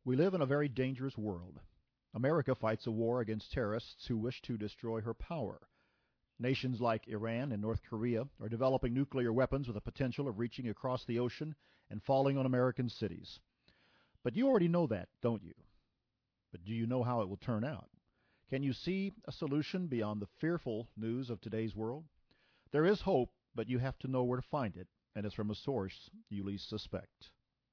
We live in a very dangerous world. America fights a war against terrorists who wish to destroy her power. Nations like Iran and North Korea are developing nuclear weapons with the potential of reaching across the ocean and falling on American cities. But you already know that, don't you? But do you know how it will turn out? Can you see a solution beyond the fearful news of today's world? There is hope, but you have to know where to find it, and it's from a source you least suspect.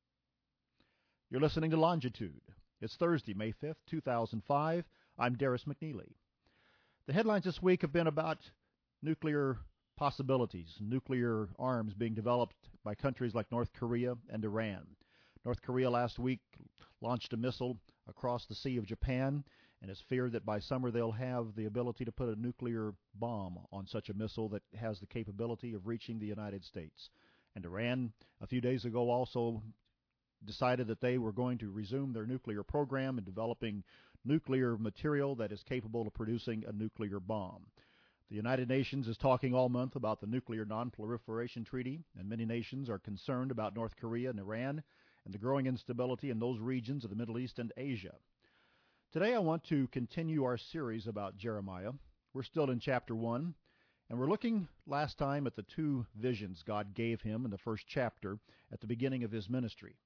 You're listening to Longitude. It's Thursday, May 5th, 2005. I'm Darris McNeely. The headlines this week have been about nuclear possibilities, nuclear arms being developed by countries like North Korea and Iran. North Korea last week launched a missile across the Sea of Japan, and it's feared that by summer they'll have the ability to put a nuclear bomb on such a missile that has the capability of reaching the United States. And Iran, a few days ago, also decided that they were going to resume their nuclear program and developing nuclear material that is capable of producing a nuclear bomb. The United Nations is talking all month about the Nuclear Non-Proliferation Treaty, and many nations are concerned about North Korea and Iran and the growing instability in those regions of the Middle East and Asia. Today I want to continue our series about Jeremiah. We're still in chapter 1, and we're looking last time at the two visions God gave him in the first chapter at the beginning of his ministry.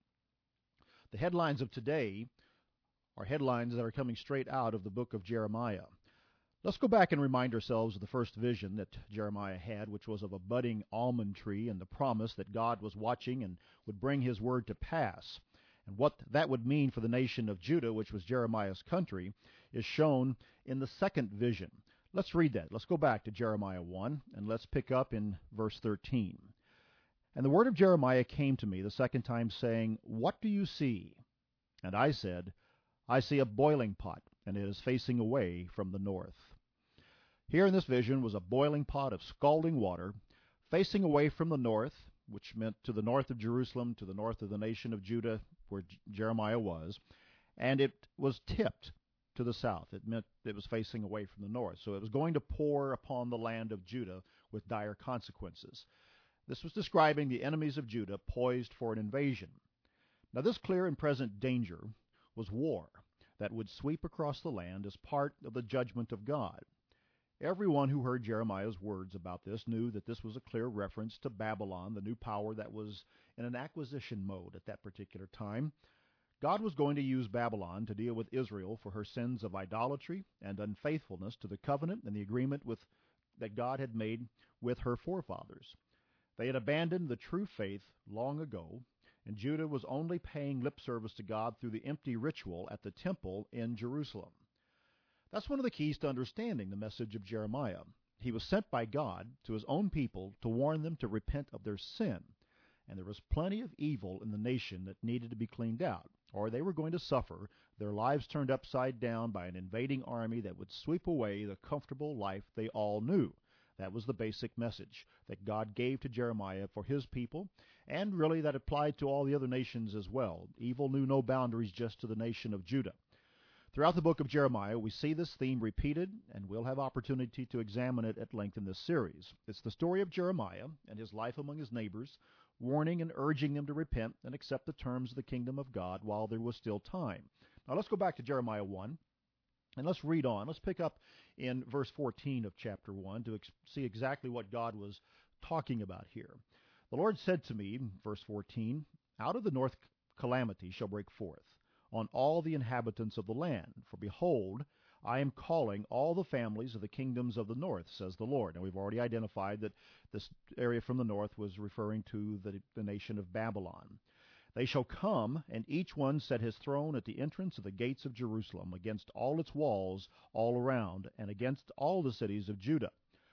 The headlines of today are headlines that are coming straight out of the book of Jeremiah. Let's go back and remind ourselves of the first vision that Jeremiah had, which was of a budding almond tree and the promise that God was watching and would bring his word to pass. And what that would mean for the nation of Judah, which was Jeremiah's country, is shown in the second vision. Let's read that. Let's go back to Jeremiah 1, and let's pick up in verse 13. And the word of Jeremiah came to me the second time, saying, What do you see? And I said, I see a boiling pot, and it is facing away from the north. Here in this vision was a boiling pot of scalding water, facing away from the north, which meant to the north of Jerusalem, to the north of the nation of Judah, where Jeremiah was, and it was tipped to the south. It meant it was facing away from the north. So it was going to pour upon the land of Judah with dire consequences. This was describing the enemies of Judah poised for an invasion. Now this clear and present danger was war that would sweep across the land as part of the judgment of God. Everyone who heard Jeremiah's words about this knew that this was a clear reference to Babylon, the new power that was in an acquisition mode at that particular time. God was going to use Babylon to deal with Israel for her sins of idolatry and unfaithfulness to the covenant and the agreement that God had made with her forefathers. They had abandoned the true faith long ago, and Judah was only paying lip service to God through the empty ritual at the temple in Jerusalem. That's one of the keys to understanding the message of Jeremiah. He was sent by God to his own people to warn them to repent of their sin, and there was plenty of evil in the nation that needed to be cleaned out, or they were going to suffer their lives turned upside down by an invading army that would sweep away the comfortable life they all knew. That was the basic message that God gave to Jeremiah for his people, and really that applied to all the other nations as well. Evil knew no boundaries, just to the nation of Judah. Throughout the book of Jeremiah, we see this theme repeated, and we'll have opportunity to examine it at length in this series. It's the story of Jeremiah and his life among his neighbors, warning and urging them to repent and accept the terms of the kingdom of God while there was still time. Now let's go back to Jeremiah 1. And let's read on. Let's pick up in verse 14 of chapter 1 to see exactly what God was talking about here. The Lord said to me, verse 14, Out of the north calamity shall break forth on all the inhabitants of the land. For behold, I am calling all the families of the kingdoms of the north, says the Lord. And we've already identified that this area from the north was referring to the nation of Babylon. They shall come, and each one set his throne at the entrance of the gates of Jerusalem, against all its walls all around, and against all the cities of Judah.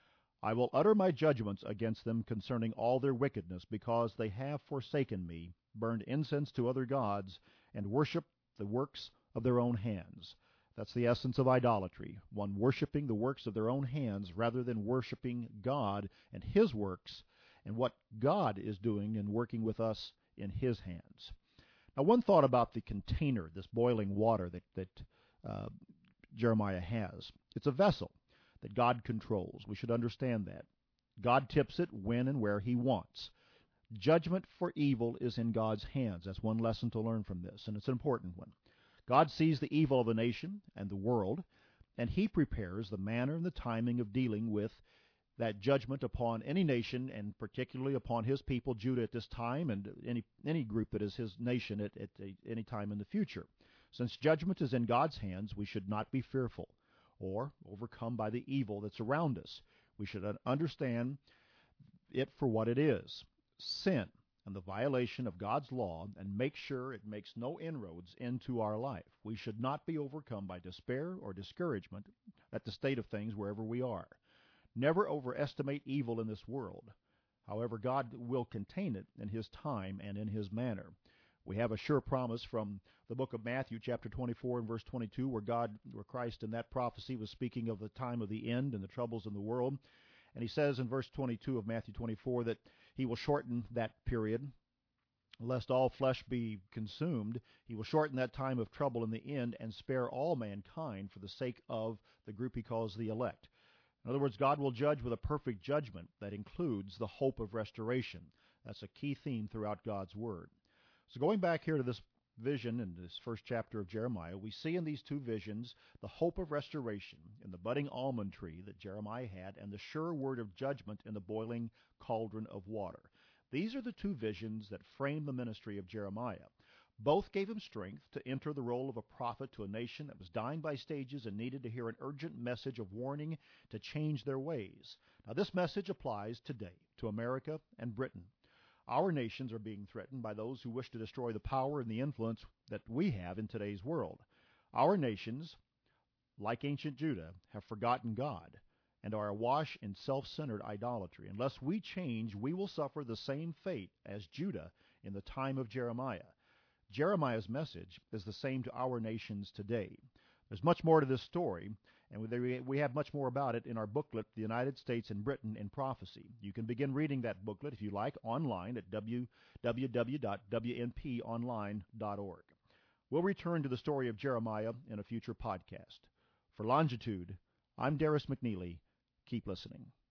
I will utter my judgments against them concerning all their wickedness, because they have forsaken me, burned incense to other gods, and worshipped the works of their own hands. That's the essence of idolatry, one worshiping the works of their own hands rather than worshiping God and his works and what God is doing and working with us in his hands. Now, one thought about the container, this boiling water that Jeremiah has. It's a vessel that God controls. We should understand that. God tips it when and where he wants. Judgment for evil is in God's hands. That's one lesson to learn from this, and it's an important one. God sees the evil of the nation and the world, and He prepares the manner and the timing of dealing with that judgment upon any nation, and particularly upon His people, Judah, at this time, and any group that is His nation at any time in the future. Since judgment is in God's hands, we should not be fearful or overcome by the evil that's around us. We should understand it for what it is, sin and the violation of God's law, and make sure it makes no inroads into our life. We should not be overcome by despair or discouragement at the state of things wherever we are. Never overestimate evil in this world. However, God will contain it in His time and in His manner. We have a sure promise from the book of Matthew, chapter 24 and verse 22, where Christ in that prophecy was speaking of the time of the end and the troubles in the world. And He says in verse 22 of Matthew 24 that He will shorten that period, lest all flesh be consumed. He will shorten that time of trouble in the end and spare all mankind for the sake of the group He calls the elect. In other words, God will judge with a perfect judgment that includes the hope of restoration. That's a key theme throughout God's Word. So going back here to this vision in this first chapter of Jeremiah, we see in these two visions the hope of restoration in the budding almond tree that Jeremiah had, and the sure word of judgment in the boiling cauldron of water. These are the two visions that frame the ministry of Jeremiah. Both gave him strength to enter the role of a prophet to a nation that was dying by stages and needed to hear an urgent message of warning to change their ways. Now, this message applies today to America and Britain. Our nations are being threatened by those who wish to destroy the power and the influence that we have in today's world. Our nations, like ancient Judah, have forgotten God and are awash in self-centered idolatry. Unless we change, we will suffer the same fate as Judah in the time of Jeremiah. Jeremiah's message is the same to our nations today. There's much more to this story, and we have much more about it in our booklet, The United States and Britain in Prophecy. You can begin reading that booklet, if you like, online at www.wnponline.org. We'll return to the story of Jeremiah in a future podcast. For Longitude, I'm Darris McNeely. Keep listening.